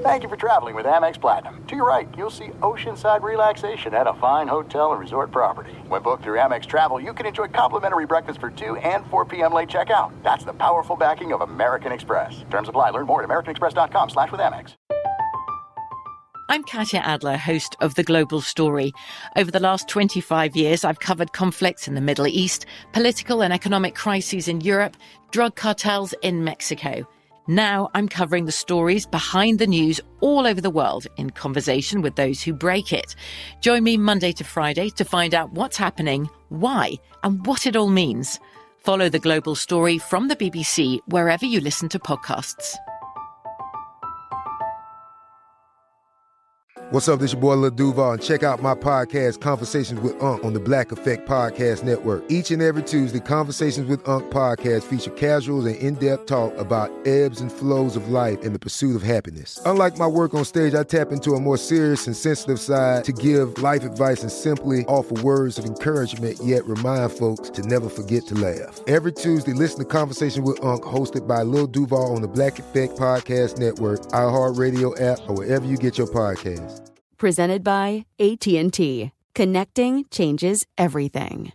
Thank you for traveling with Amex Platinum. To your right, you'll see oceanside relaxation at a fine hotel and resort property. When booked through Amex Travel, you can enjoy complimentary breakfast for 2 and 4 p.m. late checkout. That's the powerful backing of American Express. Terms apply. Learn more at americanexpress.com/withAmex. I'm Katya Adler, host of The Global Story. Over the last 25 years, I've covered conflicts in the Middle East, political and economic crises in Europe, drug cartels in Mexico. Now I'm covering the stories behind the news all over the world in conversation with those who break it. Join me Monday to Friday to find out what's happening, why, and what it all means. Follow The Global Story from the BBC wherever you listen to podcasts. What's up, this your boy Lil Duval, and check out my podcast, Conversations with Unc, on the Black Effect Podcast Network. Each and every Tuesday, Conversations with Unc podcast feature casuals and in-depth talk about ebbs and flows of life and the pursuit of happiness. Unlike my work on stage, I tap into a more serious and sensitive side to give life advice and simply offer words of encouragement, yet remind folks to never forget to laugh. Every Tuesday, listen to Conversation with Unc, hosted by Lil Duval on the Black Effect Podcast Network, iHeartRadio app, or wherever you get your podcasts. Presented by AT&T. Connecting changes everything.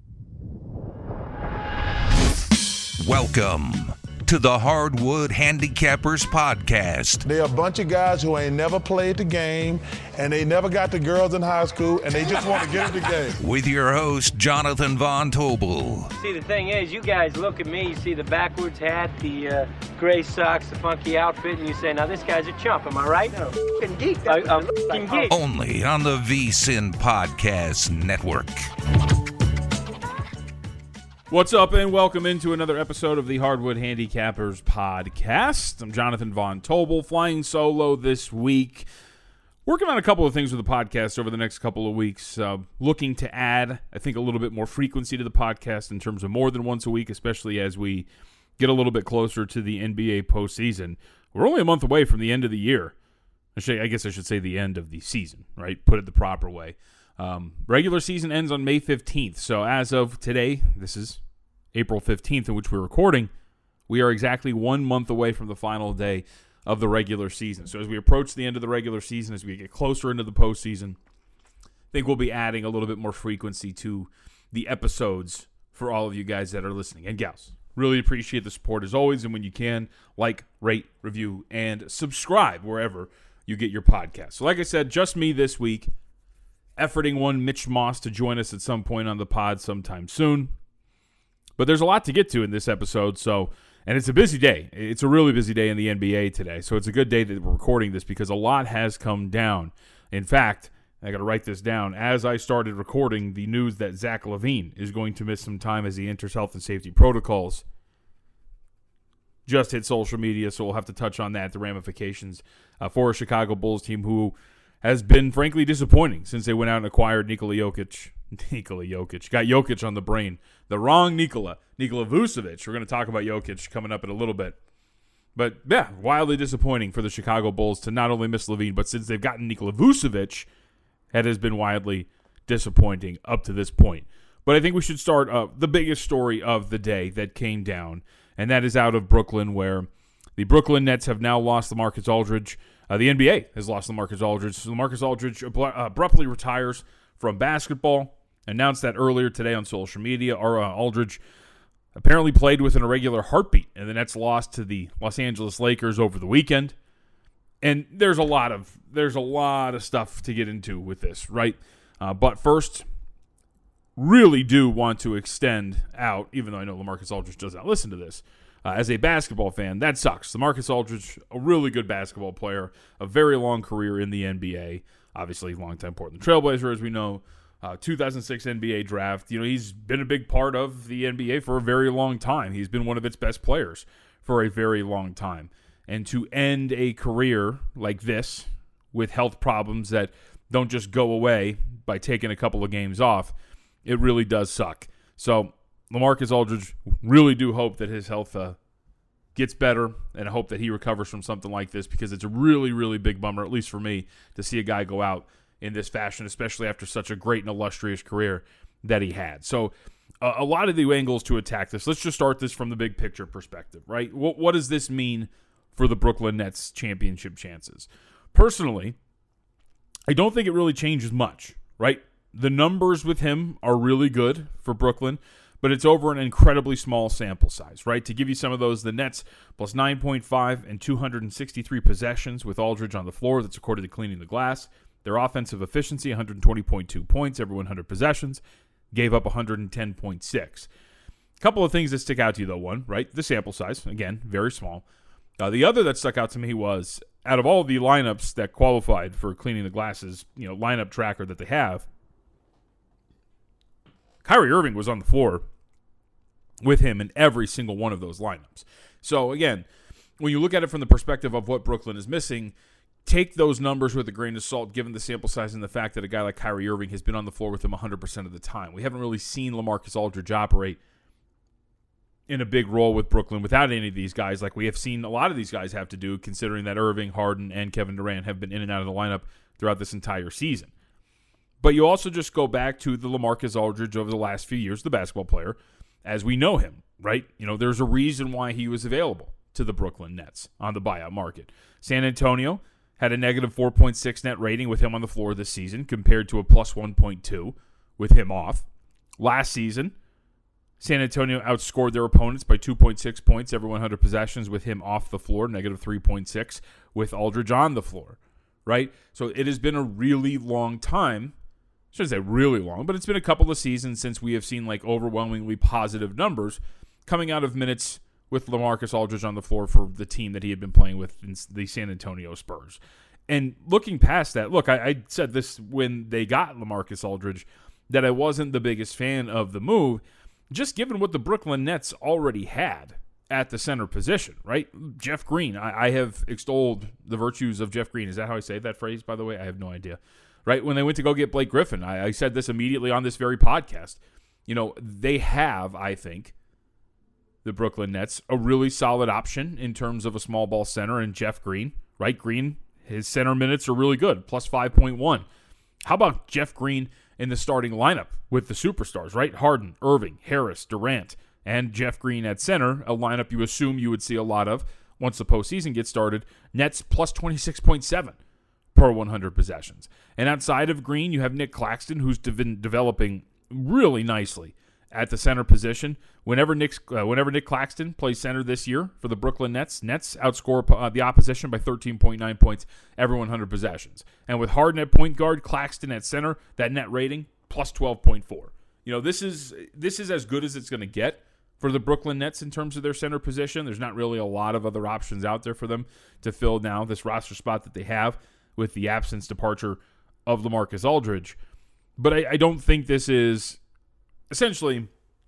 Welcome to the Hardwood Handicappers Podcast. They're a bunch of guys who ain't never played the game, and they never got the girls in high school, and they just want to get in the game. With your host, Jonathan Von Tobel. See, the thing is, you guys look at me, you see the backwards hat, the gray socks, the funky outfit, and you say, now this guy's a chump, am I right? No, f***ing geek. I'm f***ing geek. Only on the VSiN Podcast Network. What's up, and welcome into another episode of the Hardwood Handicappers Podcast. I'm Jonathan Von Tobel, flying solo this week. Working on a couple of things with the podcast over the next couple of weeks. Looking to add, I think, a little bit more frequency to the podcast in terms of more than once a week, especially as we get a little bit closer to the NBA postseason. We're only a month away from the end of the year. I guess I should say the end of the season, right? Put it the proper way. Regular season ends on May 15th, so as of today, this is April 15th in which we're recording, we are exactly 1 month away from the final day of the regular season. So as we approach the end of the regular season, as we get closer into the postseason, I think we'll be adding a little bit more frequency to the episodes for all of you guys that are listening, and gals. Really appreciate the support as always, and when you can, like, rate, review, and subscribe wherever you get your podcast. So like I said, just me this week. Efforting one Mitch Moss to join us at some point on the pod sometime soon. But there's a lot to get to in this episode, and it's a busy day. It's a really busy day in the NBA today, so it's a good day that we're recording this because a lot has come down. In fact, I got to write this down. As I started recording, the news that Zach LaVine is going to miss some time as he enters health and safety protocols just hit social media, so we'll have to touch on that, the ramifications for a Chicago Bulls team who has been, frankly, disappointing since they went out and acquired Nikola Jokic. Got Jokic on the brain. The wrong Nikola Vucevic. We're going to talk about Jokic coming up in a little bit. But, yeah, wildly disappointing for the Chicago Bulls to not only miss LaVine, but since they've gotten Nikola Vucevic, that has been wildly disappointing up to this point. But I think we should start the biggest story of the day that came down, and that is out of Brooklyn, where the Brooklyn Nets have now lost LaMarcus Aldridge. The NBA has lost LaMarcus Aldridge. So LaMarcus Aldridge abruptly retires from basketball. Announced that earlier today on social media. Aldridge apparently played with an irregular heartbeat, and the Nets lost to the Los Angeles Lakers over the weekend. And there's a lot of stuff to get into with this, right? But first, really do want to extend out, even though I know LaMarcus Aldridge does not listen to this. As a basketball fan, that sucks. LaMarcus Aldridge, a really good basketball player, a very long career in the NBA. Obviously, longtime Portland Trailblazer, as we know. 2006 NBA draft. He's been a big part of the NBA for a very long time. He's been one of its best players for a very long time. And to end a career like this with health problems that don't just go away by taking a couple of games off, it really does suck. So LaMarcus Aldridge, really do hope that his health gets better, and I hope that he recovers from something like this because it's a really, really big bummer, at least for me, to see a guy go out in this fashion, especially after such a great and illustrious career that he had. So a lot of the angles to attack this. Let's just start this from the big picture perspective, right? What does this mean for the Brooklyn Nets championship chances. Personally, I don't think it really changes much, right? The numbers with him are really good for Brooklyn, but it's over an incredibly small sample size, right? To give you some of those, the Nets plus 9.5 and 263 possessions with Aldridge on the floor. That's according to Cleaning the Glass. Their offensive efficiency, 120.2 points every 100 possessions, gave up 110.6. A couple of things that stick out to you, though. One, right, the sample size, again, very small. The other that stuck out to me was, out of all the lineups that qualified for Cleaning the Glass's lineup tracker that they have, Kyrie Irving was on the floor with him in every single one of those lineups. So, again, when you look at it from the perspective of what Brooklyn is missing, take those numbers with a grain of salt, given the sample size and the fact that a guy like Kyrie Irving has been on the floor with him 100% of the time. We haven't really seen LaMarcus Aldridge operate in a big role with Brooklyn without any of these guys, like we have seen a lot of these guys have to do, considering that Irving, Harden, and Kevin Durant have been in and out of the lineup throughout this entire season. But you also just go back to the LaMarcus Aldridge over the last few years, the basketball player, as we know him, right? There's a reason why he was available to the Brooklyn Nets on the buyout market. San Antonio had a negative 4.6 net rating with him on the floor this season compared to a plus 1.2 with him off. Last season, San Antonio outscored their opponents by 2.6 points every 100 possessions with him off the floor, negative 3.6 with Aldridge on the floor, right? So it has been a really long time. I shouldn't say really long, but it's been a couple of seasons since we have seen overwhelmingly positive numbers coming out of minutes with LaMarcus Aldridge on the floor for the team that he had been playing with in the San Antonio Spurs. And looking past that, look, I said this when they got LaMarcus Aldridge, that I wasn't the biggest fan of the move, just given what the Brooklyn Nets already had at the center position, right? Jeff Green, I have extolled the virtues of Jeff Green. Is that how I say that phrase, by the way? I have no idea. Right? When they went to go get Blake Griffin, I said this immediately on this very podcast. They have, I think, the Brooklyn Nets, a really solid option in terms of a small ball center in Jeff Green, right? Green, his center minutes are really good, plus 5.1. How about Jeff Green in the starting lineup with the superstars, right? Harden, Irving, Harris, Durant, and Jeff Green at center, a lineup you assume you would see a lot of once the postseason gets started. Nets plus 26.7 per 100 possessions. And outside of Green, you have Nick Claxton, who's been developing really nicely at the center position. Whenever Nick Claxton plays center this year for the Brooklyn Nets outscore the opposition by 13.9 points every 100 possessions. And with Harden at point guard, Claxton at center, that net rating plus 12.4. This is as good as it's going to get for the Brooklyn Nets in terms of their center position. There's not really a lot of other options out there for them to fill now this roster spot that they have with the departure of LaMarcus Aldridge. But I don't think this is essentially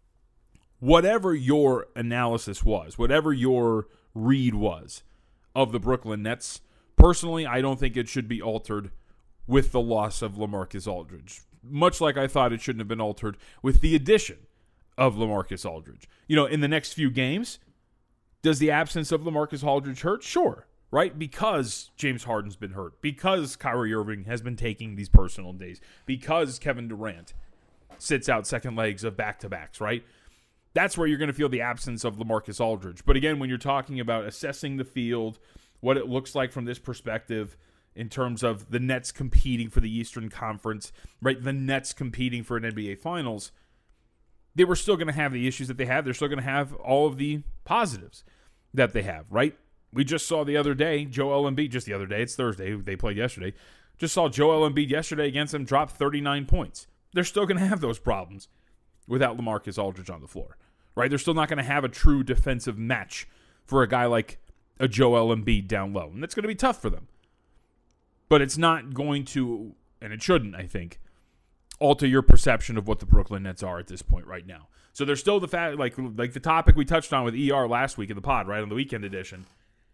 whatever your analysis was, whatever your read was of the Brooklyn Nets. Personally, I don't think it should be altered with the loss of LaMarcus Aldridge, much like I thought it shouldn't have been altered with the addition of LaMarcus Aldridge. In the next few games, does the absence of LaMarcus Aldridge hurt? Sure. Right? Because James Harden's been hurt, because Kyrie Irving has been taking these personal days, because Kevin Durant sits out second legs of back-to-backs, right? That's where you're going to feel the absence of LaMarcus Aldridge. But again, when you're talking about assessing the field, what it looks like from this perspective in terms of the Nets competing for the Eastern Conference, right? The Nets competing for an NBA Finals, they were still going to have the issues that they have. They're still going to have all of the positives that they have, right? We just saw the other day, Joel Embiid, just the other day, it's Thursday, they played yesterday, just saw Joel Embiid yesterday against them drop 39 points. They're still going to have those problems without LaMarcus Aldridge on the floor, right? They're still not going to have a true defensive match for a guy like a Joel Embiid down low, and that's going to be tough for them. But it's not going to, and it shouldn't, I think, alter your perception of what the Brooklyn Nets are at this point right now. So there's still the fact, like the topic we touched on with ER last week in the pod, right, on the weekend edition.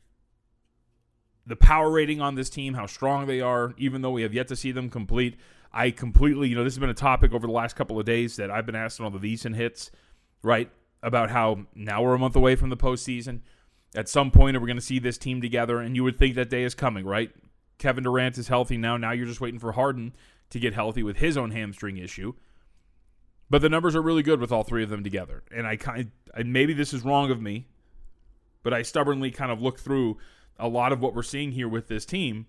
The power rating on this team, how strong they are, even though we have yet to see them complete. I completely, this has been a topic over the last couple of days that I've been asked on all the VSiN hits, right, about how now we're a month away from the postseason. At some point, are we going to see this team together? And you would think that day is coming, right? Kevin Durant is healthy now. Now you're just waiting for Harden to get healthy with his own hamstring issue. But the numbers are really good with all three of them together. And maybe this is wrong of me, but I stubbornly kind of look through a lot of what we're seeing here with this team,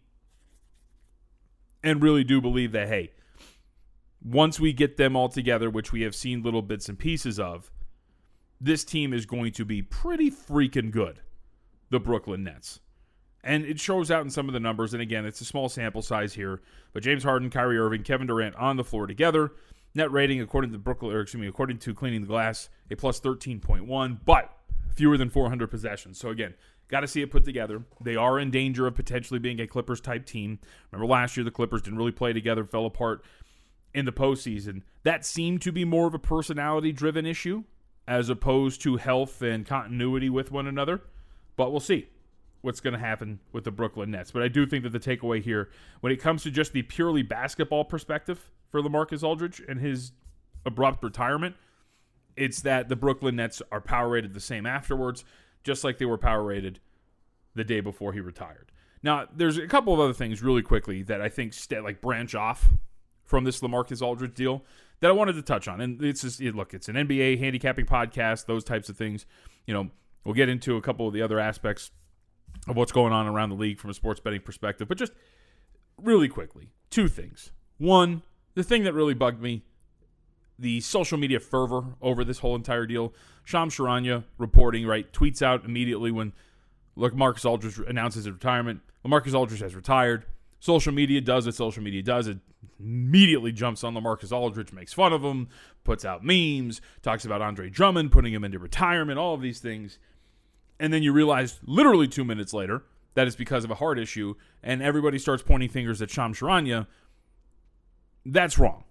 and really do believe that, hey, once we get them all together, which we have seen little bits and pieces of, this team is going to be pretty freaking good, the Brooklyn Nets. And it shows out in some of the numbers, and again, it's a small sample size here, but James Harden, Kyrie Irving, Kevin Durant on the floor together. Net rating, according to Cleaning the Glass, a plus 13.1, but fewer than 400 possessions. So again, got to see it put together. They are in danger of potentially being a Clippers-type team. Remember last year the Clippers didn't really play together, fell apart in the postseason. That seemed to be more of a personality-driven issue as opposed to health and continuity with one another. But we'll see what's going to happen with the Brooklyn Nets. But I do think that the takeaway here, when it comes to just the purely basketball perspective for LaMarcus Aldridge and his abrupt retirement, it's that the Brooklyn Nets are power rated the same afterwards, just like they were power rated the day before he retired. Now, there's a couple of other things really quickly that I think branch off from this LaMarcus Aldridge deal that I wanted to touch on. And it's just, look, it's an NBA handicapping podcast, those types of things. You know, we'll get into a couple of the other aspects of what's going on around the league from a sports betting perspective. But just really quickly, two things. One, the thing that really bugged me, the social media fervor over this whole entire deal. Shams Charania reporting, right, tweets out immediately when LaMarcus Aldridge announces his retirement. LaMarcus Aldridge has retired. Social media does what social media does. It immediately jumps on LaMarcus Aldridge, makes fun of him, puts out memes, talks about Andre Drummond, putting him into retirement, all of these things. And then you realize literally 2 minutes later that it's because of a heart issue, and everybody starts pointing fingers at Shams Charania. That's wrong.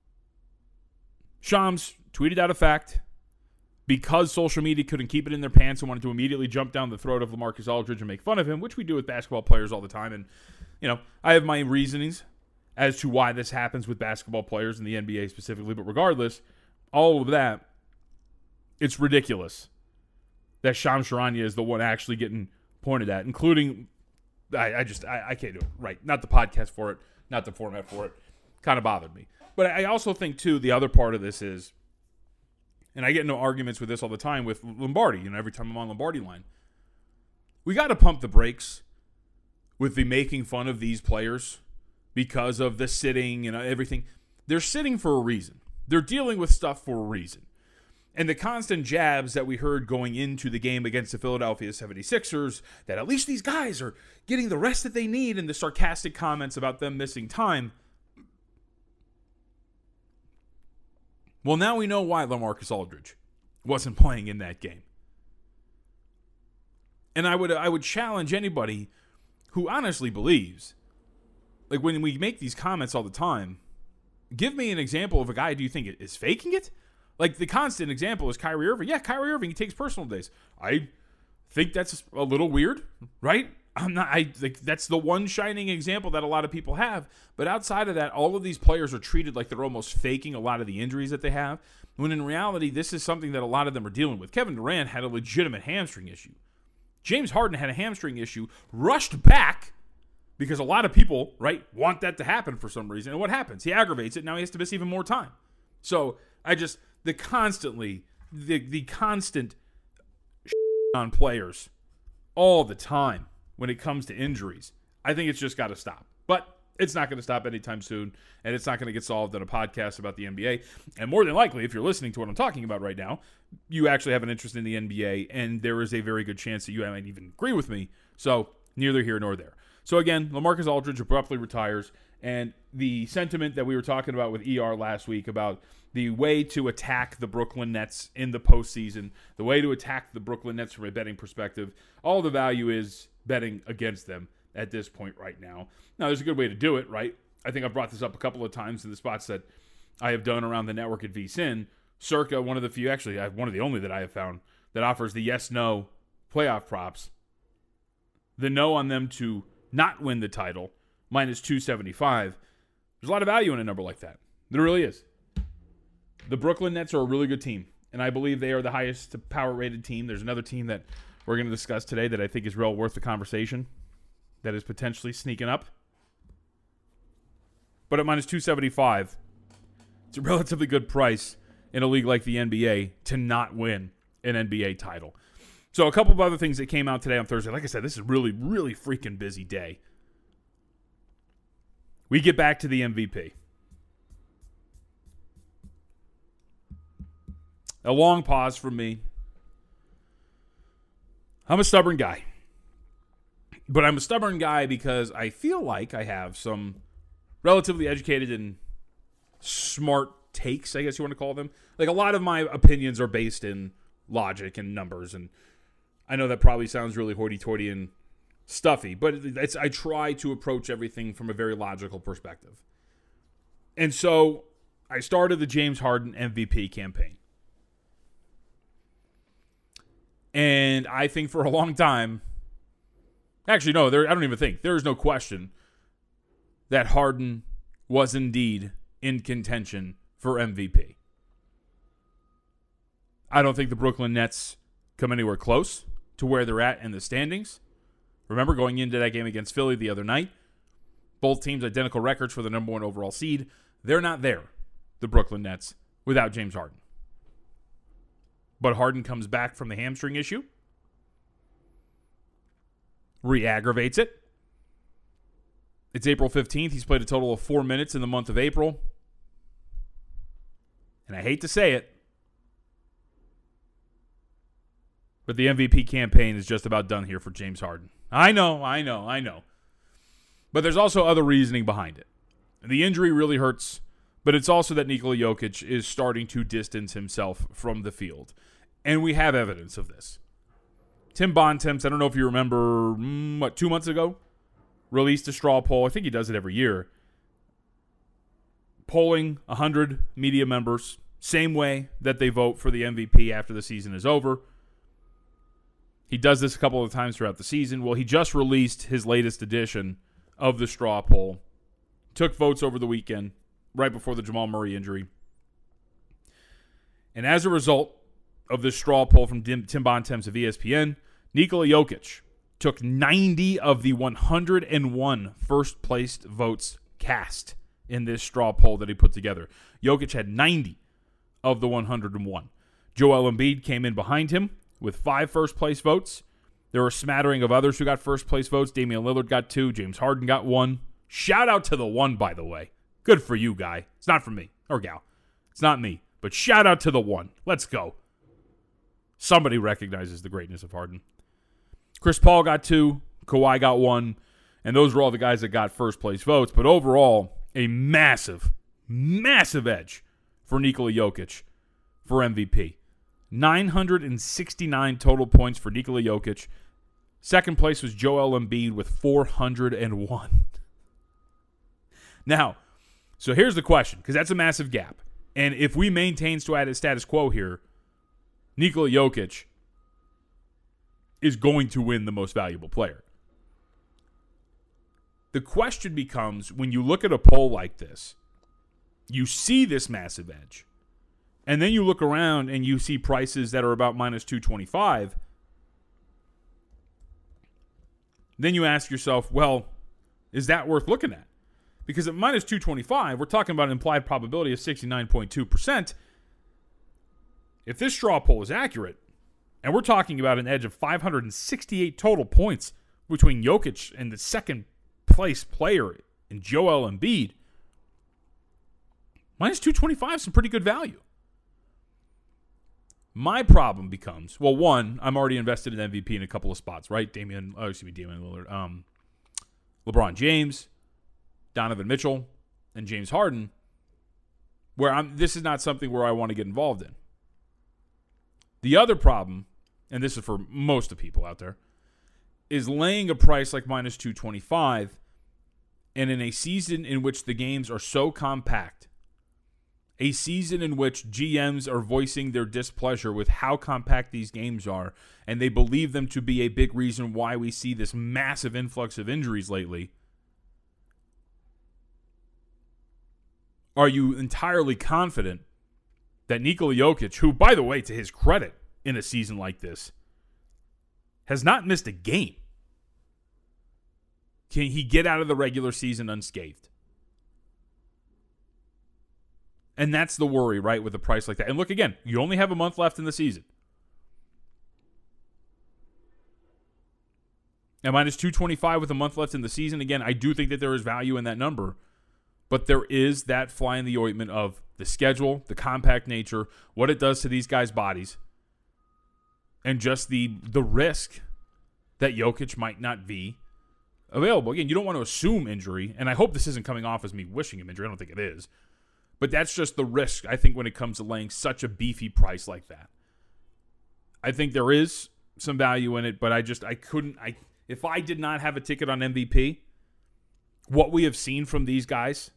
Shams tweeted out a fact because social media couldn't keep it in their pants and wanted to immediately jump down the throat of LaMarcus Aldridge and make fun of him, which we do with basketball players all the time. And, you know, I have my reasonings as to why this happens with basketball players in the NBA specifically. But regardless, all of that, it's ridiculous that Shams Charania is the one actually getting pointed at, including, I can't do it right. Not the podcast for it, not the format for it. Kind of bothered me. But I also think, too, the other part of this is, and I get into arguments with this all the time with Lombardi, you know, every time I'm on Lombardi line. We got to pump the brakes with the making fun of these players because of the sitting and everything. They're sitting for a reason. They're dealing with stuff for a reason. And the constant jabs that we heard going into the game against the Philadelphia 76ers, that at least these guys are getting the rest that they need, and the sarcastic comments about them missing time. Well, now we know why LaMarcus Aldridge wasn't playing in that game. And I would challenge anybody who honestly believes, like when we make these comments all the time, give me an example of a guy do you think is faking it? Like the constant example is Kyrie Irving. Yeah, Kyrie Irving, he takes personal days. I think that's a little weird, right? That's the one shining example that a lot of people have. But outside of that, all of these players are treated like they're almost faking a lot of the injuries that they have, when in reality, this is something that a lot of them are dealing with. Kevin Durant had a legitimate hamstring issue. James Harden had a hamstring issue, rushed back because a lot of people, right, want that to happen for some reason. And what happens? He aggravates it. Now he has to miss even more time. So the constant on players all the time when it comes to injuries, I think it's just got to stop. But it's not going to stop anytime soon, and it's not going to get solved in a podcast about the NBA. And more than likely, if you're listening to what I'm talking about right now, you actually have an interest in the NBA, and there is a very good chance that you might even agree with me. So neither here nor there. So again, LaMarcus Aldridge abruptly retires, and the sentiment that we were talking about with ER last week about the way to attack the Brooklyn Nets in the postseason, the way to attack the Brooklyn Nets from a betting perspective, all the value is betting against them at this point right now. Now, there's a good way to do it, right? I think I've brought this up a couple of times in the spots that I have done around the network at VSiN. Circa, one of the few, actually, one of the only that I have found that offers the yes-no playoff props. The no on them to not win the title, minus 275. There's a lot of value in a number like that. There really is. The Brooklyn Nets are a really good team, and I believe they are the highest power-rated team. There's another team that we're going to discuss today that I think is well worth the conversation, that is potentially sneaking up. But at minus 275, it's a relatively good price in a league like the NBA to not win an NBA title. So a couple of other things that came out today on Thursday. Like I said, this is really, really freaking busy day. We get back to the MVP. A long pause from me. I'm a stubborn guy. But I'm a stubborn guy because I feel like I have some relatively educated and smart takes, I guess you want to call them. Like, a lot of my opinions are based in logic and numbers, and I know that probably sounds really hoity-toity and stuffy, but I try to approach everything from a very logical perspective. And so I started the James Harden MVP campaign. And I think for a long time, actually, no, I don't even think. There is no question that Harden was indeed in contention for MVP. I don't think the Brooklyn Nets come anywhere close to where they're at in the standings. Remember, going into that game against Philly the other night, both teams identical records for the number 1 overall seed. They're not there, the Brooklyn Nets, without James Harden. But Harden comes back from the hamstring issue, re-aggravates it. It's April 15th. He's played a total of 4 minutes in the month of April. And I hate to say it, but the MVP campaign is just about done here for James Harden. I know. But there's also other reasoning behind it. The injury really hurts, but it's also that Nikola Jokic is starting to distance himself from the field. And we have evidence of this. Tim Bontemps, I don't know if you remember, 2 months ago, released a straw poll. I think he does it every year. Polling 100 media members, same way that they vote for the MVP after the season is over. He does this a couple of times throughout the season. Well, he just released his latest edition of the straw poll. Took votes over the weekend, right before the Jamal Murray injury. And as a result of this straw poll from Tim Bontemps of ESPN, Nikola Jokic took 90 of the 101 first-placed votes cast in this straw poll that he put together. Jokic had 90 of the 101. Joel Embiid came in behind him with 5 first-place votes. There were a smattering of others who got first-place votes. Damian Lillard got 2. James Harden got 1. Shout out to the 1, by the way. Good for you, guy. It's not for me. Or gal. It's not me. But shout out to the 1. Let's go. Somebody recognizes the greatness of Harden. Chris Paul got 2. Kawhi got 1. And those were all the guys that got first-place votes. But overall, a massive, massive edge for Nikola Jokic for MVP. 969 total points for Nikola Jokic. Second place was Joel Embiid with 401. Now, so here's the question, because that's a massive gap. And if we maintain status quo here, Nikola Jokic is going to win the most valuable player. The question becomes, when you look at a poll like this, you see this massive edge, and then you look around and you see prices that are about minus 225, then you ask yourself, well, is that worth looking at? Because at minus 225, we're talking about an implied probability of 69.2%. If this straw poll is accurate, and we're talking about an edge of 568 total points between Jokic and the second-place player in Joel Embiid, minus 225 is some pretty good value. My problem becomes, well, one, I'm already invested in MVP in a couple of spots, right? Damian Lillard, LeBron James, Donovan Mitchell, and James Harden, where this is not something where I want to get involved in. The other problem, and this is for most of the people out there, is laying a price like minus 225, and in a season in which the games are so compact, a season in which GMs are voicing their displeasure with how compact these games are, and they believe them to be a big reason why we see this massive influx of injuries lately. Are you entirely confident that Nikola Jokic, who, by the way, to his credit, in a season like this, has not missed a game, can he get out of the regular season unscathed? And that's the worry, right, with a price like that. And look, again, you only have a month left in the season. At minus 225 with a month left in the season, again, I do think that there is value in that number. But there is that fly in the ointment of the schedule, the compact nature, what it does to these guys' bodies, and just the risk that Jokic might not be available. Again, you don't want to assume injury, and I hope this isn't coming off as me wishing him injury. I don't think it is. But that's just the risk, I think, when it comes to laying such a beefy price like that. I think there is some value in it, but if I did not have a ticket on MVP, what we have seen from these guys,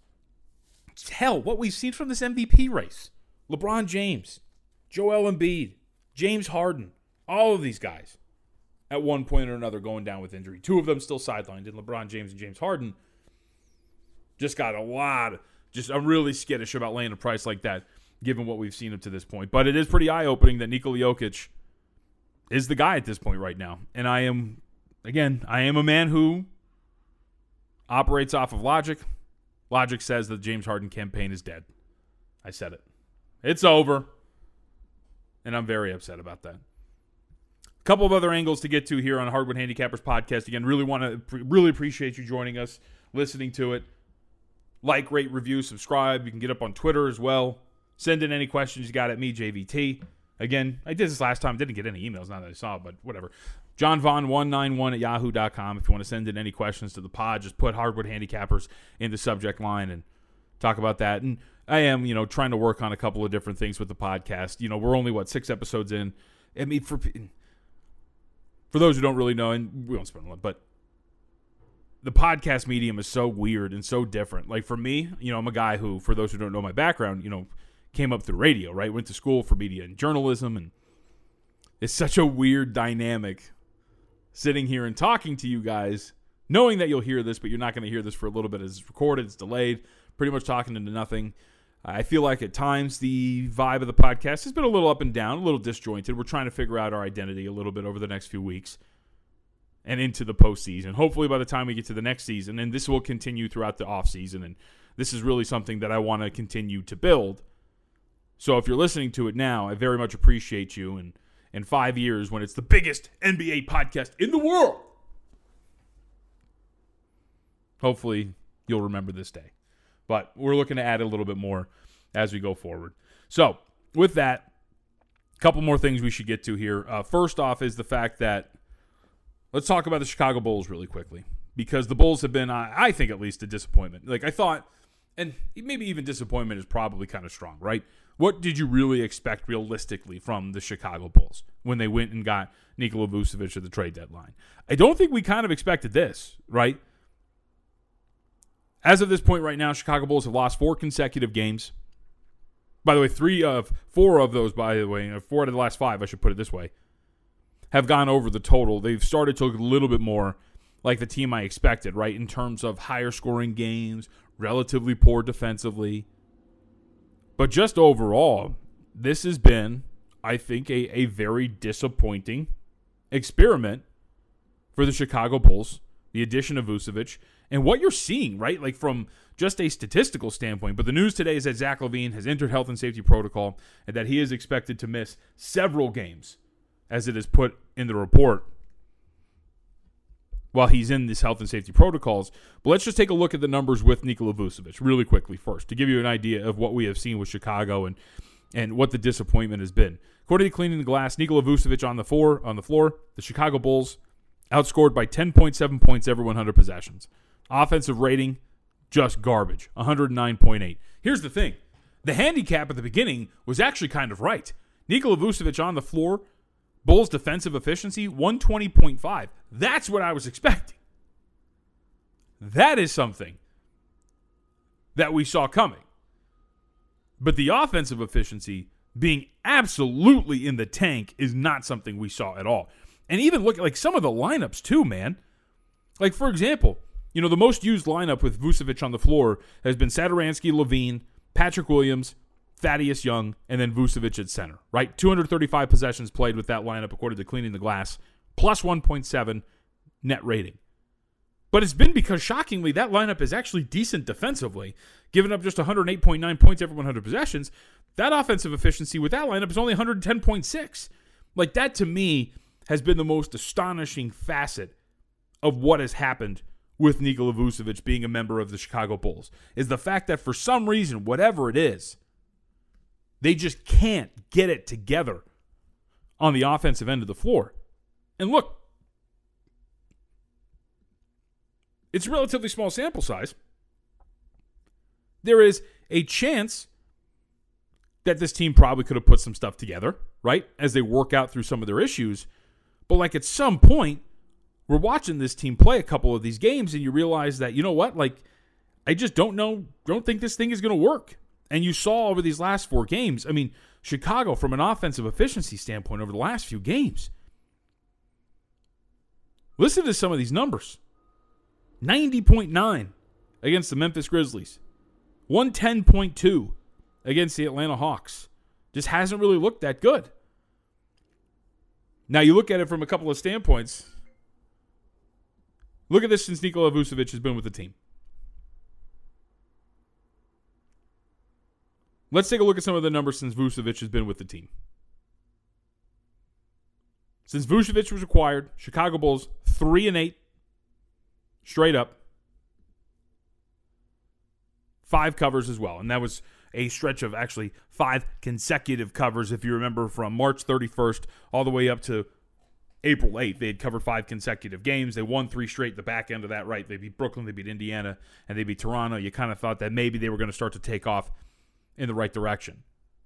hell, what we've seen from this MVP race, LeBron James, Joel Embiid, James Harden, all of these guys at one point or another going down with injury. Two of them still sidelined, and LeBron James and James Harden just got I'm really skittish about laying a price like that, given what we've seen up to this point. But it is pretty eye-opening that Nikola Jokic is the guy at this point right now. And I am a man who operates off of logic. Logic says that the James Harden campaign is dead. I said it. It's over. And I'm very upset about that. A couple of other angles to get to here on Hardwood Handicappers Podcast. Again, really appreciate you joining us, listening to it. Like, rate, review, subscribe. You can get up on Twitter as well. Send in any questions you got at me, JVT. Again, I did this last time. Didn't get any emails now that I saw it, but whatever. JohnVaughn191@yahoo.com. If you want to send in any questions to the pod, just put Hardwood Handicappers in the subject line and talk about that. And I am, trying to work on a couple of different things with the podcast. We're only, 6 episodes in. I mean, for those who don't really know, and we won't spend a lot, but the podcast medium is so weird and so different. Like for me, I'm a guy who, for those who don't know my background, came up through radio, right? Went to school for media and journalism, and it's such a weird dynamic sitting here and talking to you guys, knowing that you'll hear this, but you're not going to hear this for a little bit. It's recorded, it's delayed, pretty much talking into nothing. I feel like at times the vibe of the podcast has been a little up and down, a little disjointed. We're trying to figure out our identity a little bit over the next few weeks and into the postseason. Hopefully by the time we get to the next season, and this will continue throughout the offseason, and this is really something that I want to continue to build. So if you're listening to it now, I very much appreciate you. And in 5 years, when it's the biggest NBA podcast in the world, hopefully you'll remember this day. But we're looking to add a little bit more as we go forward. So with that, a couple more things we should get to here. First off is the fact that let's talk about the Chicago Bulls really quickly, because the Bulls have been, I think at least, a disappointment. Like I thought, and maybe even disappointment is probably kind of strong, right? What did you really expect realistically from the Chicago Bulls when they went and got Nikola Vucevic at the trade deadline? I don't think we kind of expected this, right? As of this point right now, Chicago Bulls have lost 4 consecutive games. By the way, 4 of those, 4 out of the last 5, I should put it this way, have gone over the total. They've started to look a little bit more like the team I expected, right, in terms of higher scoring games, relatively poor defensively. But just overall, this has been, I think, a very disappointing experiment for the Chicago Bulls, the addition of Vucevic, and what you're seeing, right, like from just a statistical standpoint. But the news today is that Zach LaVine has entered health and safety protocol and that he is expected to miss several games, as it is put in the report, while he's in this health and safety protocols. But let's just take a look at the numbers with Nikola Vucevic really quickly first, to give you an idea of what we have seen with Chicago and what the disappointment has been. According to Cleaning the Glass, Nikola Vucevic on the floor, the Chicago Bulls outscored by 10.7 points every 100 possessions. Offensive rating, just garbage, 109.8. Here's the thing. The handicap at the beginning was actually kind of right. Nikola Vucevic on the floor, Bulls defensive efficiency, 120.5. That's what I was expecting. That is something that we saw coming. But the offensive efficiency being absolutely in the tank is not something we saw at all. And even look at like some of the lineups too, man. Like, for example, the most used lineup with Vucevic on the floor has been Satoransky, LaVine, Patrick Williams, Thaddeus Young, and then Vucevic at center, right? 235 possessions played with that lineup, according to Cleaning the Glass, plus 1.7 net rating. But it's been because, shockingly, that lineup is actually decent defensively, giving up just 108.9 points every 100 possessions. That offensive efficiency with that lineup is only 110.6. Like, that to me has been the most astonishing facet of what has happened with Nikola Vucevic being a member of the Chicago Bulls is the fact that for some reason, whatever it is, they just can't get it together on the offensive end of the floor. And look, it's a relatively small sample size. There is a chance that this team probably could have put some stuff together, right, as they work out through some of their issues. But like at some point, we're watching this team play a couple of these games and you realize that, you know what, like I just don't think this thing is going to work. And you saw over these last 4 games, I mean, Chicago, from an offensive efficiency standpoint over the last few games, listen to some of these numbers. 90.9 against the Memphis Grizzlies. 110.2 against the Atlanta Hawks. Just hasn't really looked that good. Now, you look at it from a couple of standpoints. Look at this since Nikola Vucevic has been with the team. Let's take a look at some of the numbers since Vucevic has been with the team. Since Vucevic was acquired, Chicago Bulls 3-8 straight up. 5 covers as well. And that was a stretch of actually 5 consecutive covers, if you remember, from March 31st all the way up to April 8th. They had covered 5 consecutive games. They won 3 straight. The back end of that, right? They beat Brooklyn, they beat Indiana, and they beat Toronto. You kind of thought that maybe they were going to start to take off in the right direction.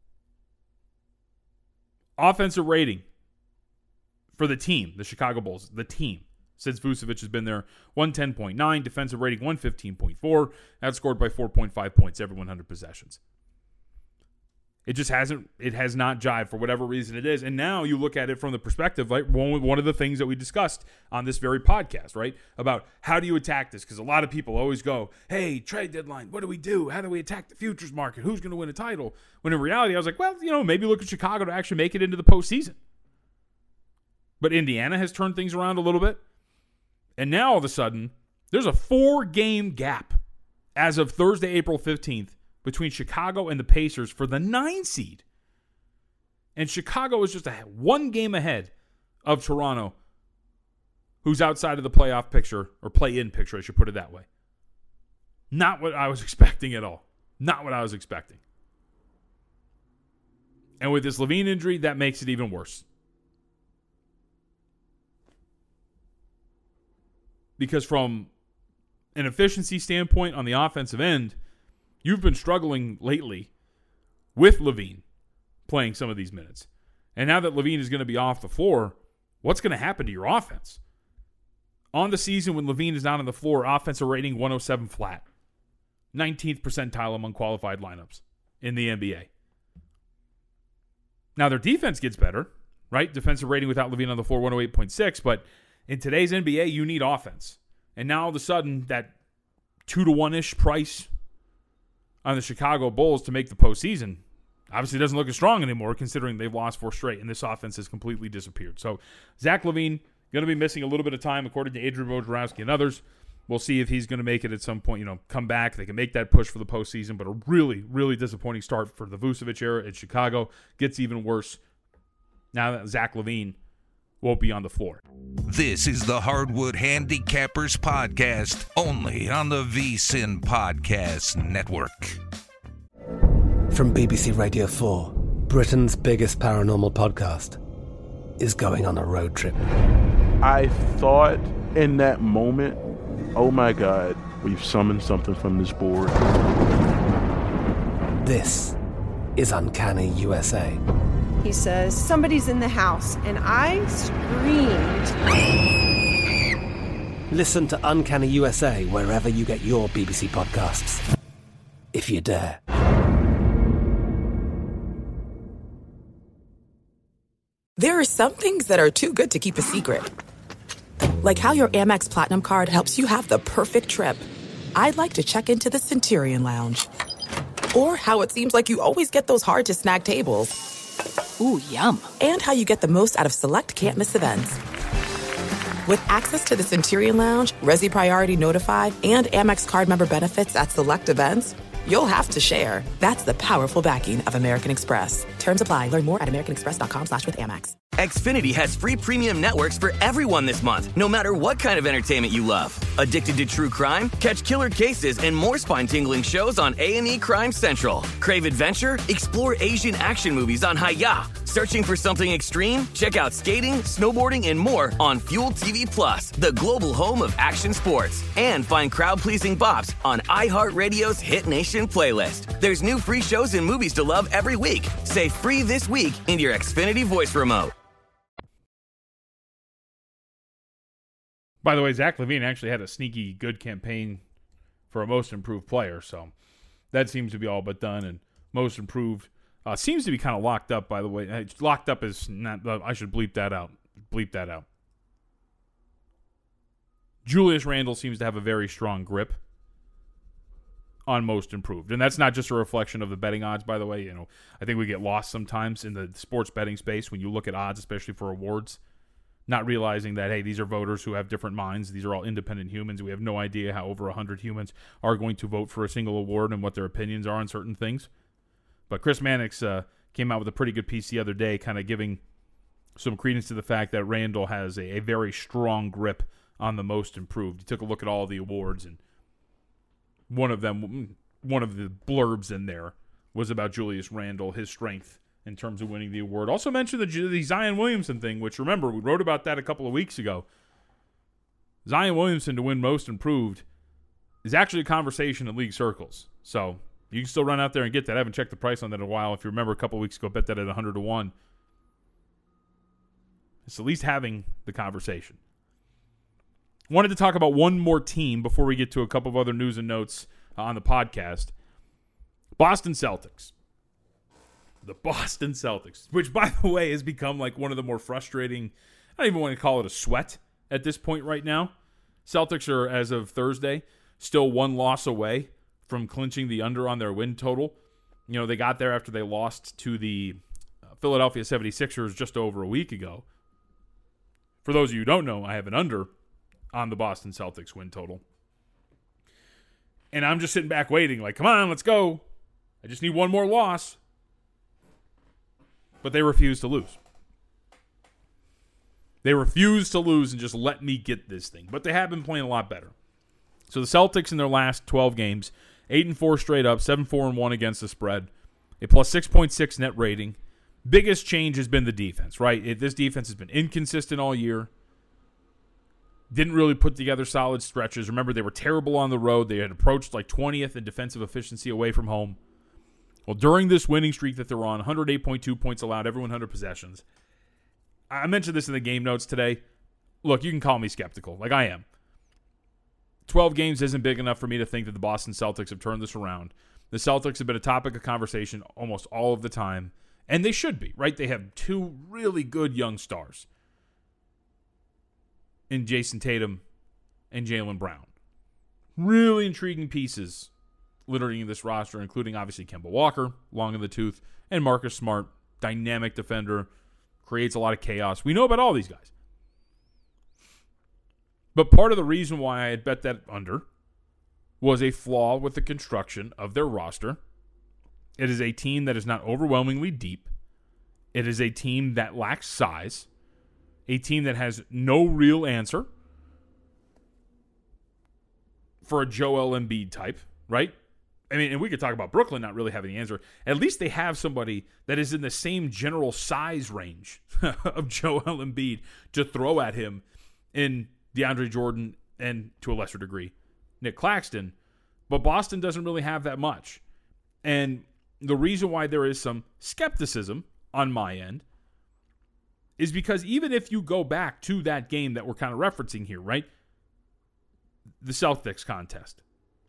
Offensive rating for the team, the Chicago Bulls, the team, since Vucevic has been there, 110.9. Defensive rating, 115.4. Outscored by 4.5 points every 100 possessions. It just hasn't, it has not jived for whatever reason it is. And now you look at it from the perspective, like one of the things that we discussed on this very podcast, right? About how do you attack this? Because a lot of people always go, hey, trade deadline, what do we do? How do we attack the futures market? Who's going to win a title? When in reality, I was like, well, maybe look at Chicago to actually make it into the postseason. But Indiana has turned things around a little bit. And now all of a sudden, there's a 4-game gap as of Thursday, April 15th, between Chicago and the Pacers for the 9 seed. And Chicago is just 1 game ahead of Toronto, who's outside of the playoff picture, or play-in picture, I should put it that way. Not what I was expecting at all. Not what I was expecting. And with this LaVine injury, that makes it even worse. Because from an efficiency standpoint on the offensive end, you've been struggling lately with LaVine playing some of these minutes. And now that LaVine is going to be off the floor, what's going to happen to your offense? On the season when LaVine is not on the floor, offensive rating 107 flat. 19th percentile among qualified lineups in the NBA. Now their defense gets better, right? Defensive rating without LaVine on the floor, 108.6. But in today's NBA, you need offense. And now all of a sudden, that 2-to-1-ish price on the Chicago Bulls to make the postseason obviously doesn't look as strong anymore, considering they've lost 4 straight, and this offense has completely disappeared. So Zach LaVine going to be missing a little bit of time, according to Adrian Wojnarowski and others. We'll see if he's going to make it at some point, come back. They can make that push for the postseason, but a really, really disappointing start for the Vucevic era in Chicago. Gets even worse now that Zach LaVine won't be on the floor. This is the Hardwood Handicappers Podcast, only on the VSiN Podcast Network. From BBC Radio 4, Britain's biggest paranormal podcast is going on a road trip. I thought in that moment, oh my God, we've summoned something from this board. This is Uncanny USA. He says, somebody's in the house, and I screamed. Listen to Uncanny USA wherever you get your BBC podcasts, if you dare. There are some things that are too good to keep a secret. Like how your Amex Platinum card helps you have the perfect trip. I'd like to check into the Centurion Lounge. Or how it seems like you always get those hard-to-snag tables. Ooh, yum. And how you get the most out of select can't-miss events. With access to the Centurion Lounge, Resi Priority Notified, and Amex card member benefits at select events, you'll have to share. That's the powerful backing of American Express. Terms apply. Learn more at americanexpress.com/withAmex. Xfinity has free premium networks for everyone this month, no matter what kind of entertainment you love. Addicted to true crime? Catch killer cases and more spine-tingling shows on A&E Crime Central. Crave adventure? Explore Asian action movies on Hi-YAH. Searching for something extreme? Check out skating, snowboarding, and more on Fuel TV Plus, the global home of action sports. And find crowd-pleasing bops on iHeartRadio's Hit Nation playlist. There's new free shows and movies to love every week. Say free this week in your Xfinity voice remote. By the way, Zach LaVine actually had a sneaky good campaign for a most improved player, so that seems to be all but done. And most improved seems to be kind of locked up, by the way. Locked up is not, I should bleep that out. Bleep that out. Julius Randle seems to have a very strong grip on most improved. And that's not just a reflection of the betting odds, by the way. You know, I think we get lost sometimes in the sports betting space when you look at odds, especially for awards. Not realizing that, hey, these are voters who have different minds. These are all independent humans. We have no idea how over 100 humans are going to vote for a single award and what their opinions are on certain things. But Chris Mannix came out with a pretty good piece the other day, kind of giving some credence to the fact that Randall has a very strong grip on the most improved. He took a look at all the awards, and one of the blurbs in there was about Julius Randle, his strength in terms of winning the award. Also mentioned the Zion Williamson thing, which, remember, we wrote about that a couple of weeks ago. Zion Williamson to win most improved is actually a conversation in league circles. So you can still run out there and get that. I haven't checked the price on that in a while. If you remember, a couple of weeks ago, bet that at 100 to 1. It's at least having the conversation. Wanted to talk about one more team before we get to a couple of other news and notes on the podcast. Boston Celtics. The Boston Celtics, which, by the way, has become like one of the more frustrating, I don't even want to call it a sweat at this point right now. Celtics are, as of Thursday, still one loss away from clinching the under on their win total. You know, they got there after they lost to the Philadelphia 76ers just over a week ago. For those of you who don't know, I have an under on the Boston Celtics win total. And I'm just sitting back waiting, like, come on, let's go. I just need one more loss. But they refuse to lose. They refuse to lose and just let me get this thing. But they have been playing a lot better. So the Celtics in their last 12 games, 8-4 straight up, 7-4-1 against the spread, a plus 6.6 net rating. Biggest change has been the defense, right? This defense has been inconsistent all year. Didn't really put together solid stretches. Remember, they were terrible on the road. They had approached like 20th in defensive efficiency away from home. Well, during this winning streak that they're on, 108.2 points allowed, every 100 possessions. I mentioned this in the game notes today. Look, you can call me skeptical, like I am. 12 games isn't big enough for me to think that the Boston Celtics have turned this around. The Celtics have been a topic of conversation almost all of the time, and they should be, right? They have two really good young stars in Jason Tatum and Jaylen Brown. Really intriguing pieces littering this roster, including obviously Kemba Walker, long in the tooth, and Marcus Smart, dynamic defender, creates a lot of chaos. We know about all these guys. But part of the reason why I had bet that under was a flaw with the construction of their roster. It is a team that is not overwhelmingly deep. It is a team that lacks size. A team that has no real answer for a Joel Embiid type, right? I mean, and we could talk about Brooklyn not really having the answer. At least they have somebody that is in the same general size range of Joel Embiid to throw at him in DeAndre Jordan and, to a lesser degree, Nick Claxton. But Boston doesn't really have that much. And the reason why there is some skepticism on my end is because even if you go back to that game that we're kind of referencing here, right? The Celtics contest.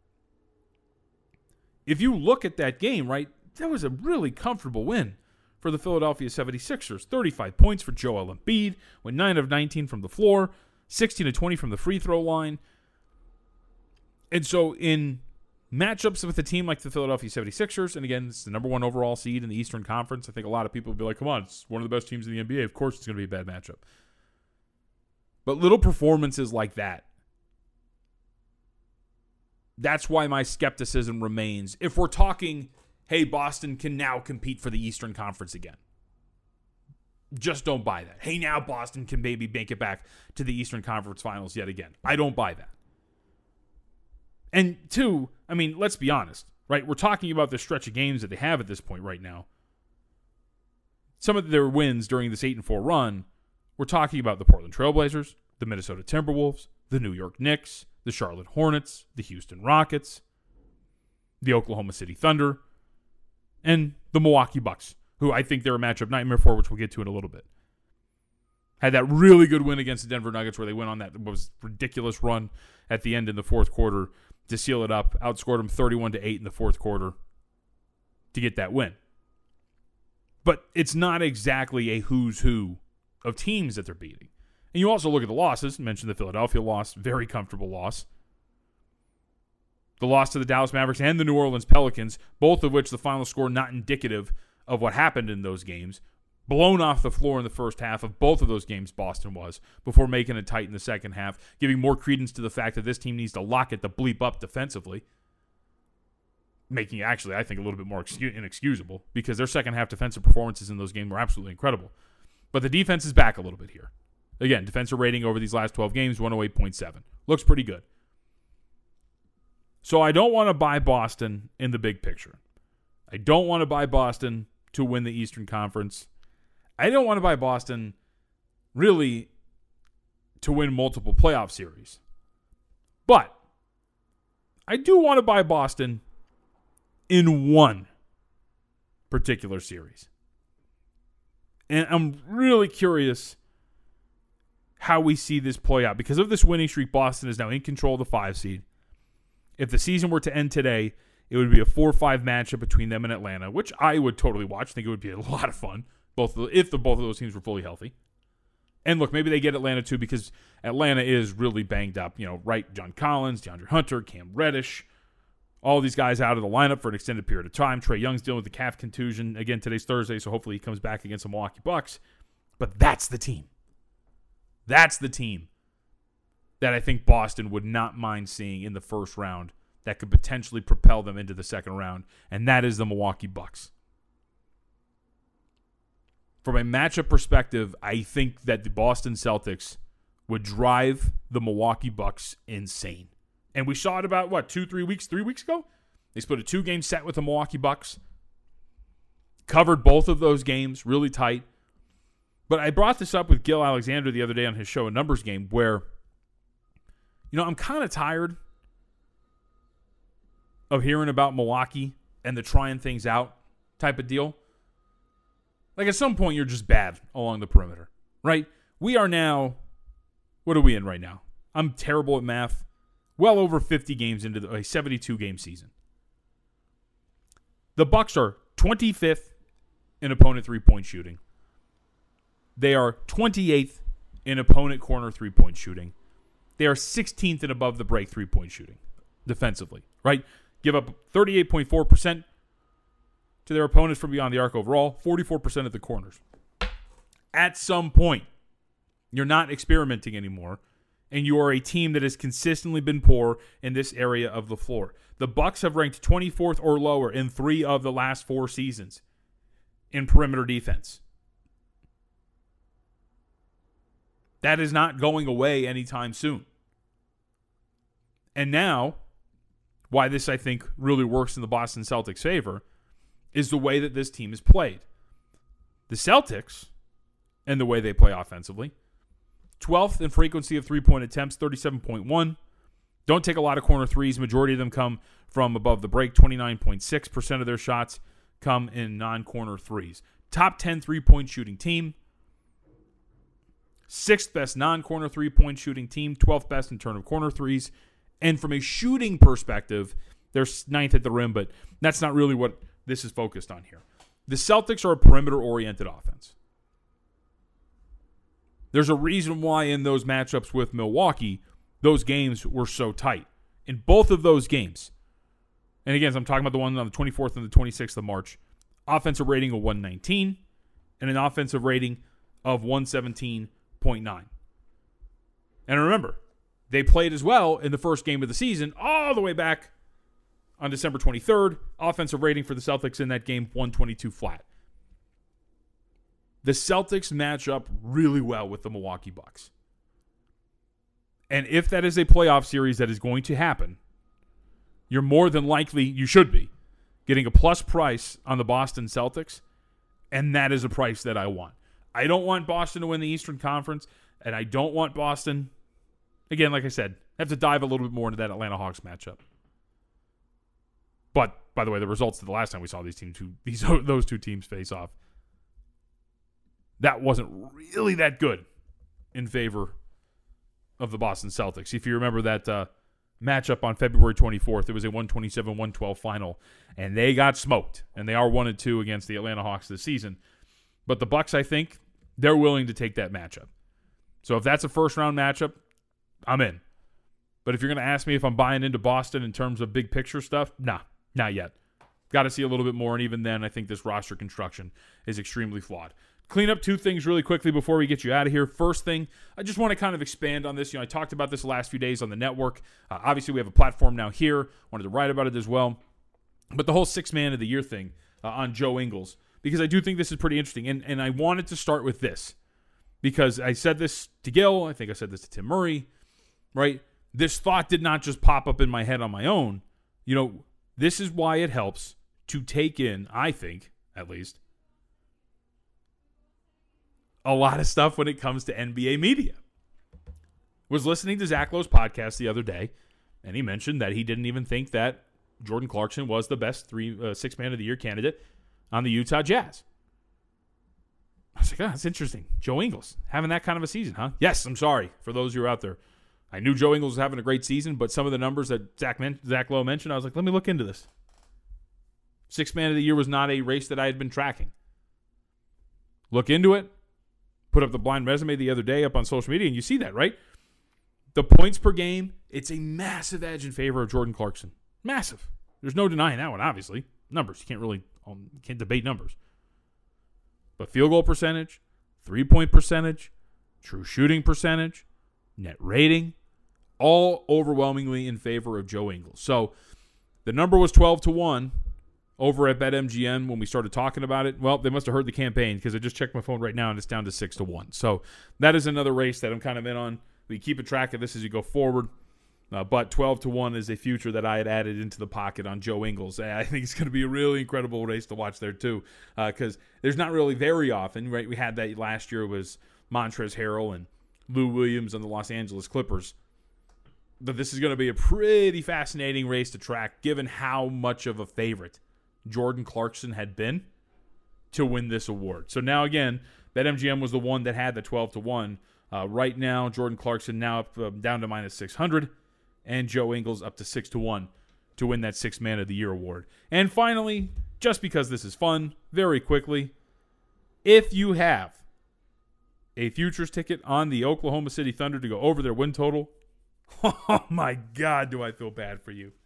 If you look at that game, right, that was a really comfortable win for the Philadelphia 76ers. 35 points for Joel Embiid, went 9 of 19 from the floor, 16 of 20 from the free throw line. And so in matchups with a team like the Philadelphia 76ers, and again, it's the number one overall seed in the Eastern Conference, I think a lot of people would be like, come on, it's one of the best teams in the NBA. Of course it's going to be a bad matchup. But little performances like that, that's why my skepticism remains. If we're talking, hey, Boston can now compete for the Eastern Conference again. Just don't buy that. Hey, now Boston can maybe make it back to the Eastern Conference Finals yet again. I don't buy that. And two, I mean, let's be honest, right? We're talking about the stretch of games that they have at this point right now. Some of their wins during this 8-4 run, we're talking about the Portland Trailblazers, the Minnesota Timberwolves, the New York Knicks, the Charlotte Hornets, the Houston Rockets, the Oklahoma City Thunder, and the Milwaukee Bucks, who I think they're a matchup nightmare for, which we'll get to in a little bit. Had that really good win against the Denver Nuggets where they went on that was ridiculous run at the end in the fourth quarter to seal it up. Outscored them 31-8 in the fourth quarter to get that win. But it's not exactly a who's who of teams that they're beating. And you also look at the losses. I mentioned the Philadelphia loss, very comfortable loss. The loss to the Dallas Mavericks and the New Orleans Pelicans, both of which the final score not indicative of what happened in those games. Blown off the floor in the first half of both of those games, Boston was, before making it tight in the second half, giving more credence to the fact that this team needs to lock it the bleep up defensively. Making it actually, I think, a little bit more inexcusable because their second half defensive performances in those games were absolutely incredible. But the defense is back a little bit here. Again, defensive rating over these last 12 games, 108.7. Looks pretty good. So I don't want to buy Boston in the big picture. I don't want to buy Boston to win the Eastern Conference. I don't want to buy Boston really to win multiple playoff series. But I do want to buy Boston in one particular series. And I'm really curious how we see this play out. Because of this winning streak, Boston is now in control of the 5 seed. If the season were to end today, it would be a 4-5 matchup between them and Atlanta, which I would totally watch. I think it would be a lot of fun, both of those teams were fully healthy. And look, maybe they get Atlanta too because Atlanta is really banged up. You know, right? John Collins, DeAndre Hunter, Cam Reddish, all these guys out of the lineup for an extended period of time. Trae Young's dealing with the calf contusion. Again, today's Thursday, so hopefully he comes back against the Milwaukee Bucks. But that's the team. That's the team that I think Boston would not mind seeing in the first round that could potentially propel them into the second round, and that is the Milwaukee Bucks. From a matchup perspective, I think that the Boston Celtics would drive the Milwaukee Bucks insane. And we saw it about, 3 weeks ago? They split a 2-game set with the Milwaukee Bucks. Covered both of those games really tight. But I brought this up with Gil Alexander the other day on his show, A Numbers Game, where, I'm kind of tired of hearing about Milwaukee and the trying things out type of deal. Like, at some point, you're just bad along the perimeter, right? We are now, what are we in right now? I'm terrible at math. Well over 50 games into a 72-game season. The Bucks are 25th in opponent three-point shooting. They are 28th in opponent corner three-point shooting. They are 16th in above the break three-point shooting defensively, right? Give up 38.4% to their opponents from beyond the arc overall, 44% at the corners. At some point, you're not experimenting anymore, and you are a team that has consistently been poor in this area of the floor. The Bucks have ranked 24th or lower in 3 of the last 4 seasons in perimeter defense. That is not going away anytime soon. And now, why this, I think, really works in the Boston Celtics' favor is the way that this team is played. The Celtics, and the way they play offensively, 12th in frequency of three-point attempts, 37.1. Don't take a lot of corner threes. Majority of them come from above the break. 29.6% of their shots come in non-corner threes. Top 10 three-point shooting team. 6th best non-corner three-point shooting team. 12th best in terms of corner threes. And from a shooting perspective, they're 9th at the rim, but that's not really what this is focused on here. The Celtics are a perimeter-oriented offense. There's a reason why in those matchups with Milwaukee, those games were so tight. In both of those games, and again, I'm talking about the one on the 24th and the 26th of March, offensive rating of 119 and an offensive rating of 117.9. And remember, they played as well in the first game of the season all the way back on December 23rd. Offensive rating for the Celtics in that game, 122 flat. the Celtics match up really well with the Milwaukee Bucks. And if that is a playoff series that is going to happen, you're more than likely, you should be, getting a plus price on the Boston Celtics, and that is a price that I want. I don't want Boston to win the Eastern Conference, and I don't want Boston, again, like I said, have to dive a little bit more into that Atlanta Hawks matchup. But, by the way, the results of the last time we saw those two teams face off, that wasn't really that good in favor of the Boston Celtics. If you remember that matchup on February 24th, it was a 127-112 final, and they got smoked, and they are 1-2 against the Atlanta Hawks this season. But the Bucks, I think, they're willing to take that matchup. So if that's a first-round matchup, I'm in. But if you're going to ask me if I'm buying into Boston in terms of big picture stuff, nah, not yet. Got to see a little bit more, and even then, I think this roster construction is extremely flawed. Clean up two things really quickly before we get you out of here. First thing, I just want to kind of expand on this. I talked about this the last few days on the network. Obviously, we have a platform now here. Wanted to write about it as well. But the whole Sixth Man of the Year thing on Joe Ingles, because I do think this is pretty interesting. And I wanted to start with this because I said this to Gil. I think I said this to Tim Murray, right? This thought did not just pop up in my head on my own. This is why it helps to take in, I think, at least, a lot of stuff when it comes to NBA media. Was listening to Zach Lowe's podcast the other day, and he mentioned that he didn't even think that Jordan Clarkson was the best Sixth Man of the Year candidate on the Utah Jazz. I was like, that's interesting. Joe Ingles having that kind of a season, huh? Yes, I'm sorry for those who are out there. I knew Joe Ingles was having a great season, but some of the numbers that Zach Lowe mentioned, I was like, let me look into this. Sixth Man of the Year was not a race that I had been tracking. Look into it. Put up the blind resume the other day up on social media, and you see that, right? The points per game, it's a massive edge in favor of Jordan Clarkson. Massive. There's no denying that one, obviously. Numbers. You can't debate numbers. But field goal percentage, three-point percentage, true shooting percentage, net rating, all overwhelmingly in favor of Joe Ingles. So the number was 12-1 over at BetMGM when we started talking about it. Well, they must have heard the campaign because I just checked my phone right now and it's down to 6-1. So that is another race that I'm kind of in on. We keep a track of this as you go forward. But 12-1 is a future that I had added into the pocket on Joe Ingles. I think it's going to be a really incredible race to watch there too, because there's not really very often, right? We had that last year was Montrezl Harrell and Lou Williams on the Los Angeles Clippers. But this is going to be a pretty fascinating race to track, given how much of a favorite Jordan Clarkson had been to win this award. So now again, BetMGM was the one that had the 12-1. Right now, Jordan Clarkson now up down to minus 600, and Joe Ingles up to 6-1 to win that Sixth Man of the Year award. And finally, just because this is fun, very quickly, if you have a futures ticket on the Oklahoma City Thunder to go over their win total, oh my God, do I feel bad for you.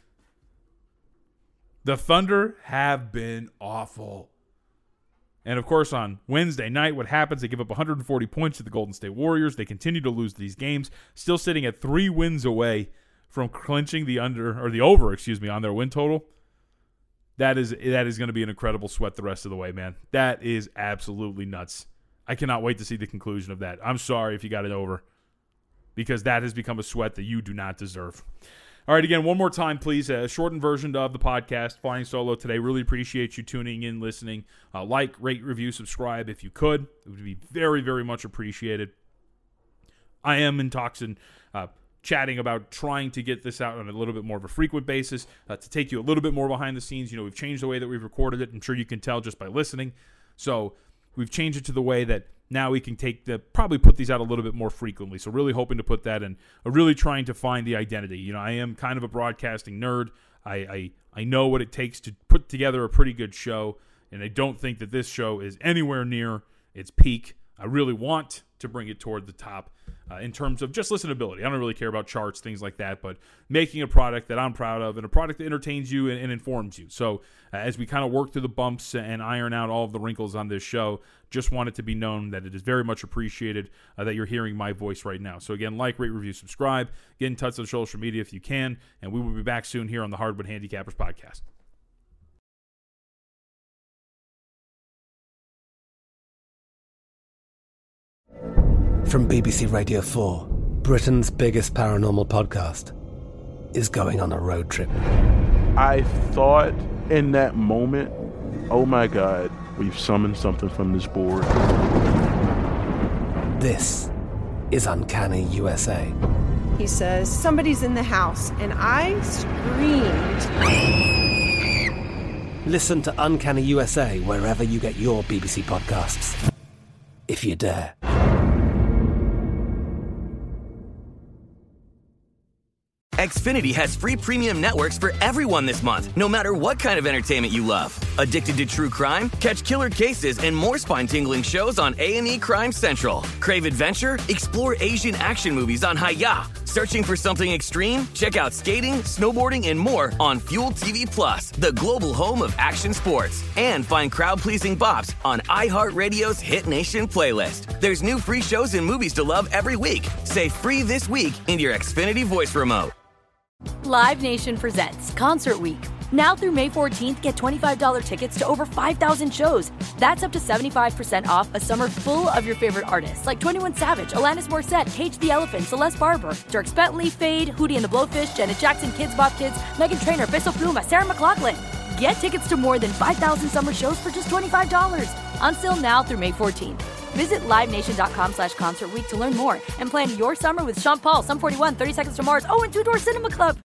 The Thunder have been awful. And, of course, on Wednesday night, what happens, they give up 140 points to the Golden State Warriors. They continue to lose these games, still sitting at 3 wins away from clinching the over on their win total. That is going to be an incredible sweat the rest of the way, man. That is absolutely nuts. I cannot wait to see the conclusion of that. I'm sorry if you got it over, because that has become a sweat that you do not deserve. All right, again, one more time, please. A shortened version of the podcast, Flying Solo today. Really appreciate you tuning in, listening. Like, rate, review, subscribe if you could. It would be very, very much appreciated. I am in talks and chatting about trying to get this out on a little bit more of a frequent basis to take you a little bit more behind the scenes. We've changed the way that we've recorded it. I'm sure you can tell just by listening. So we've changed it to the way that now we can probably put these out a little bit more frequently. So really hoping to put that in, really trying to find the identity. I am kind of a broadcasting nerd. I know what it takes to put together a pretty good show, and I don't think that this show is anywhere near its peak. I really want to bring it toward the top in terms of just listenability. I don't really care about charts, things like that, but making a product that I'm proud of and a product that entertains you and informs you. So as we kind of work through the bumps and iron out all of the wrinkles on this show, just want it to be known that it is very much appreciated that you're hearing my voice right now. So again, like, rate, review, subscribe, get in touch on social media if you can, and we will be back soon here on the Hardwood Handicappers Podcast. From BBC Radio 4, Britain's biggest paranormal podcast is going on a road trip. I thought in that moment, oh my God, we've summoned something from this board. This is Uncanny USA. He says, somebody's in the house, and I screamed. Listen to Uncanny USA wherever you get your BBC podcasts, if you dare. Xfinity has free premium networks for everyone this month, no matter what kind of entertainment you love. Addicted to true crime? Catch killer cases and more spine-tingling shows on A&E Crime Central. Crave adventure? Explore Asian action movies on Hi-YAH. Searching for something extreme? Check out skating, snowboarding, and more on Fuel TV Plus, the global home of action sports. And find crowd-pleasing bops on iHeartRadio's Hit Nation playlist. There's new free shows and movies to love every week. Say free this week in your Xfinity voice remote. Live Nation presents Concert Week. Now through May 14th, get $25 tickets to over 5,000 shows. That's up to 75% off a summer full of your favorite artists like 21 Savage, Alanis Morissette, Cage the Elephant, Celeste Barber, Dierks Bentley, Fade, Hootie and the Blowfish, Janet Jackson, Kidz Bop Kids, Meghan Trainor, Peso Pluma, Sarah McLachlan. Get tickets to more than 5,000 summer shows for just $25. Until now through May 14th. Visit LiveNation.com/Concert Week to learn more and plan your summer with Sean Paul, Sum 41, 30 Seconds to Mars, and Two Door Cinema Club.